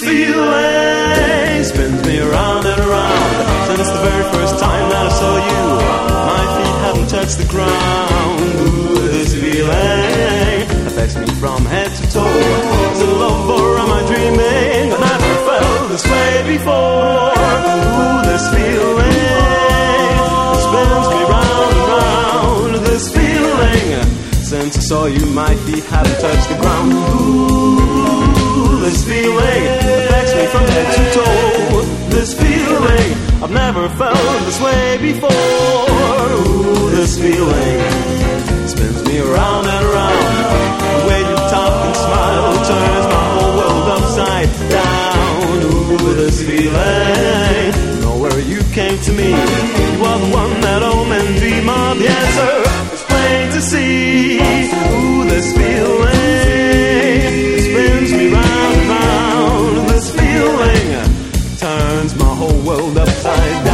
feeling spins me around and around. Since the very first time that I saw you, my feet haven't touched the ground. Ooh, this feeling affects me from head to toe. Is it love or am I dreaming? I never felt this way before. Ooh, this feeling spins me round and round. This feeling, since I saw you, my feet haven't touched the ground. Ooh, this feeling affects me from head to toe. This feeling, I've never felt this way before. Ooh, this feeling spins me around and around. The way you talk and smile turns my whole world upside down. Ooh, this feeling, nowhere you came to me. You are the one that omened dream of. The answer is plain to see. Ooh, this feeling spins me round and round. This feeling turns my whole world upside down.